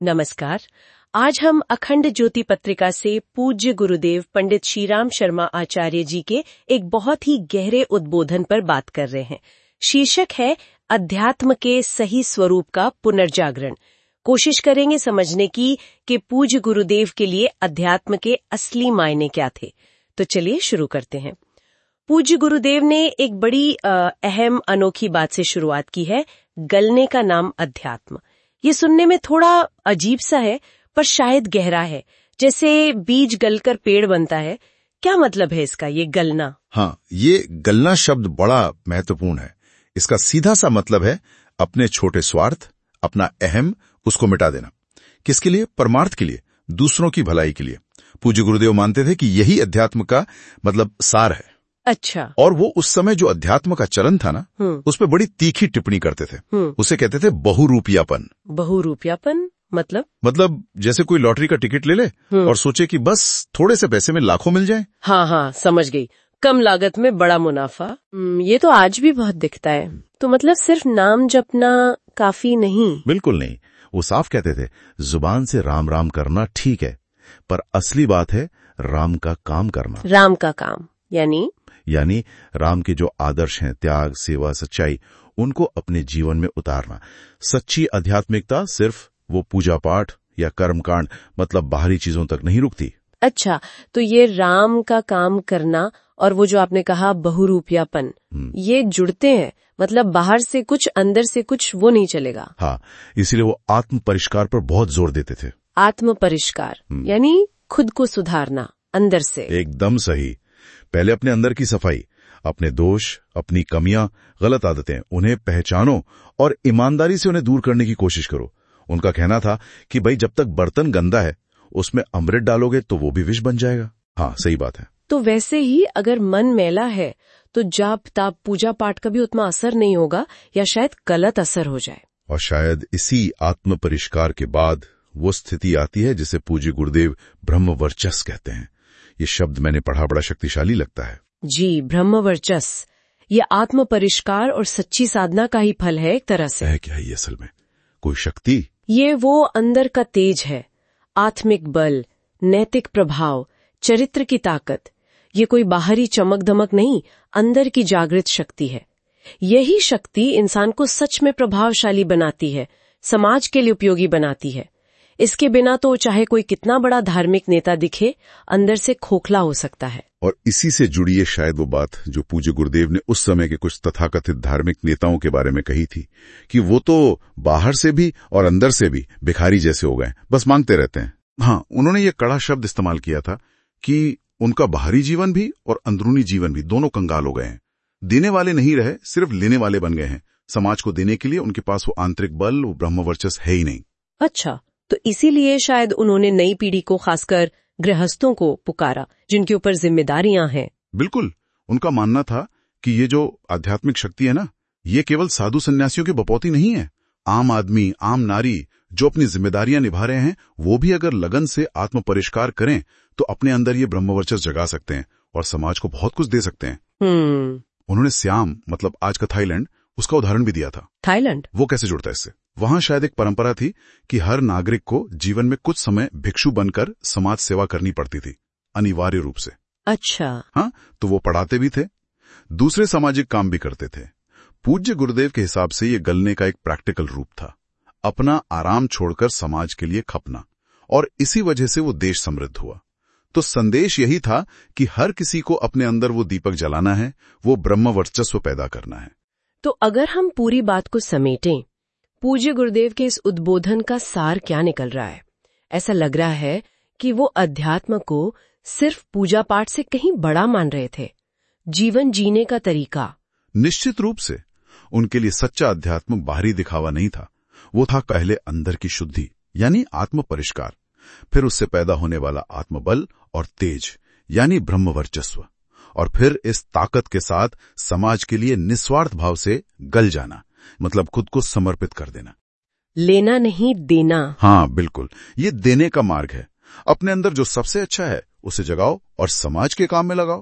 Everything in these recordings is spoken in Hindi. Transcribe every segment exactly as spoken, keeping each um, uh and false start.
नमस्कार। आज हम अखंड ज्योति पत्रिका से पूज्य गुरुदेव पंडित श्रीराम शर्मा आचार्य जी के एक बहुत ही गहरे उद्बोधन पर बात कर रहे हैं। शीर्षक है अध्यात्म के सही स्वरूप का पुनर्जागरण। कोशिश करेंगे समझने की कि पूज्य गुरुदेव के लिए अध्यात्म के असली मायने क्या थे। तो चलिए शुरू करते हैं। पूज्य गुरुदेव ने एक बड़ी अहम अनोखी बात से शुरुआत की है, गलने का नाम अध्यात्म। ये सुनने में थोड़ा अजीब सा है, पर शायद गहरा है। जैसे बीज गलकर पेड़ बनता है। क्या मतलब है इसका, ये गलना? हाँ, ये गलना शब्द बड़ा महत्वपूर्ण है। इसका सीधा सा मतलब है अपने छोटे स्वार्थ, अपना अहम, उसको मिटा देना। किसके लिए? परमार्थ के लिए, दूसरों की भलाई के लिए। पूज्य गुरुदेव मानते थे कि यही अध्यात्म का मतलब सार है। अच्छा। और वो उस समय जो अध्यात्म का चलन था ना, उस पर बड़ी तीखी टिप्पणी करते थे। उसे कहते थे बहुरूपियापन। बहुरूपियापन मतलब? मतलब जैसे कोई लॉटरी का टिकट ले ले और सोचे कि बस थोड़े से पैसे में लाखों मिल जाएं। हाँ हाँ, समझ गई। कम लागत में बड़ा मुनाफा। ये तो आज भी बहुत दिखता है। तो मतलब सिर्फ नाम जपना काफी नहीं? बिल्कुल नहीं। वो साफ कहते थे, जुबान से राम राम करना ठीक है, पर असली बात है राम का काम करना। राम का काम यानी? यानी राम के जो आदर्श हैं, त्याग, सेवा, सच्चाई, उनको अपने जीवन में उतारना। सच्ची आध्यात्मिकता सिर्फ वो पूजा पाठ या कर्मकांड मतलब बाहरी चीजों तक नहीं रुकती। अच्छा, तो ये राम का काम करना और वो जो आपने कहा बहुरूपियापन, ये जुड़ते हैं। मतलब बाहर से कुछ, अंदर से कुछ, वो नहीं चलेगा। हाँ, इसीलिए वो आत्म परिष्कार पर बहुत जोर देते थे। आत्म परिष्कार यानी खुद को सुधारना अंदर से। एकदम सही। पहले अपने अंदर की सफाई, अपने दोष, अपनी कमियां, गलत आदतें, उन्हें पहचानो और ईमानदारी से उन्हें दूर करने की कोशिश करो। उनका कहना था कि भाई जब तक बर्तन गंदा है उसमें अमृत डालोगे तो वो भी विष बन जाएगा। हाँ, सही बात है। तो वैसे ही अगर मन मैला है तो जाप ताप पूजा पाठ का भी उतना असर नहीं होगा, या शायद गलत असर हो जाए। और शायद इसी आत्म परिष्कार के बाद वो स्थिति आती है जिसे पूज्य गुरुदेव ब्रह्म वर्चस्व कहते हैं। ये शब्द मैंने पढ़ा, बड़ा शक्तिशाली लगता है। जी, ब्रह्म वर्चस्व, ये आत्म परिष्कार और सच्ची साधना का ही फल है एक तरह से। है क्या ये असल में कोई शक्ति? ये वो अंदर का तेज है, आत्मिक बल, नैतिक प्रभाव, चरित्र की ताकत। ये कोई बाहरी चमक धमक नहीं, अंदर की जागृत शक्ति है। यही शक्ति इंसान को सच में प्रभावशाली बनाती है, समाज के लिए उपयोगी बनाती है। इसके बिना तो चाहे कोई कितना बड़ा धार्मिक नेता दिखे, अंदर से खोखला हो सकता है। और इसी से जुड़ी है शायद वो बात जो पूज्य गुरुदेव ने उस समय के कुछ तथाकथित धार्मिक नेताओं के बारे में कही थी कि वो तो बाहर से भी और अंदर से भी भिखारी जैसे हो गए, बस मांगते रहते हैं। हाँ, उन्होंने ये कड़ा शब्द इस्तेमाल किया था कि उनका बाहरी जीवन भी और अंदरूनी जीवन भी दोनों कंगाल हो गए हैं। देने वाले नहीं रहे, सिर्फ लेने वाले बन गए हैं। समाज को देने के लिए उनके पास वो आंतरिक बल, वो ब्रह्म वर्चस्व है ही नहीं। अच्छा, तो इसीलिए शायद उन्होंने नई पीढ़ी को, खासकर गृहस्थों को पुकारा जिनके ऊपर जिम्मेदारियां हैं। बिल्कुल। उनका मानना था कि ये जो आध्यात्मिक शक्ति है ना, ये केवल साधु सन्यासियों की बपौती नहीं है। आम आदमी, आम नारी जो अपनी जिम्मेदारियां निभा रहे हैं, वो भी अगर लगन से आत्म परिष्कार करें तो अपने अंदर ये ब्रह्मवर्चस्व जगा सकते हैं और समाज को बहुत कुछ दे सकते हैं। हम्म उन्होंने श्याम, मतलब आज का थाईलैंड, उसका उदाहरण भी दिया था। थाईलैंड वो कैसे जुड़ता है इससे? वहां शायद एक परंपरा थी कि हर नागरिक को जीवन में कुछ समय भिक्षु बनकर समाज सेवा करनी पड़ती थी, अनिवार्य रूप से। अच्छा। हाँ, तो वो पढ़ाते भी थे, दूसरे सामाजिक काम भी करते थे। पूज्य गुरुदेव के हिसाब से ये गलने का एक प्रैक्टिकल रूप था, अपना आराम छोड़कर समाज के लिए खपना, और इसी वजह से वो देश समृद्ध हुआ। तो संदेश यही था कि हर किसी को अपने अंदर वो दीपक जलाना है, वो ब्रह्म वर्चस्व पैदा करना है। तो अगर हम पूरी बात को समेटें, पूज्य गुरुदेव के इस उद्बोधन का सार क्या निकल रहा है? ऐसा लग रहा है कि वो अध्यात्म को सिर्फ पूजा पाठ से कहीं बड़ा मान रहे थे, जीवन जीने का तरीका। निश्चित रूप से उनके लिए सच्चा अध्यात्म बाहरी दिखावा नहीं था, वो था पहले अंदर की शुद्धि यानी आत्म परिष्कार, फिर उससे पैदा होने वाला आत्मबल और तेज यानी ब्रह्म वर्चस्व, और फिर इस ताकत के साथ समाज के लिए निस्वार्थ भाव से गल जाना, मतलब खुद को समर्पित कर देना। लेना नहीं, देना। हाँ बिल्कुल, ये देने का मार्ग है। अपने अंदर जो सबसे अच्छा है उसे जगाओ और समाज के काम में लगाओ।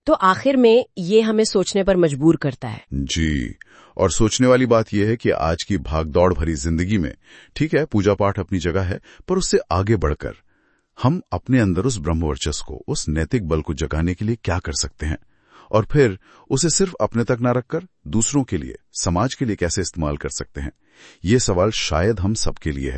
तो आखिर में ये हमें सोचने पर मजबूर करता है। जी, और सोचने वाली बात यह है कि आज की भागदौड़ भरी जिंदगी में ठीक है, पूजा पाठ अपनी जगह है, पर उससे आगे बढ़कर हम अपने अंदर उस ब्रह्म वर्चस्व को, उस नैतिक बल को जगाने के लिए क्या कर सकते हैं, और फिर उसे सिर्फ अपने तक न रखकर दूसरों के लिए, समाज के लिए कैसे इस्तेमाल कर सकते हैं। ये सवाल शायद हम सबके लिए है।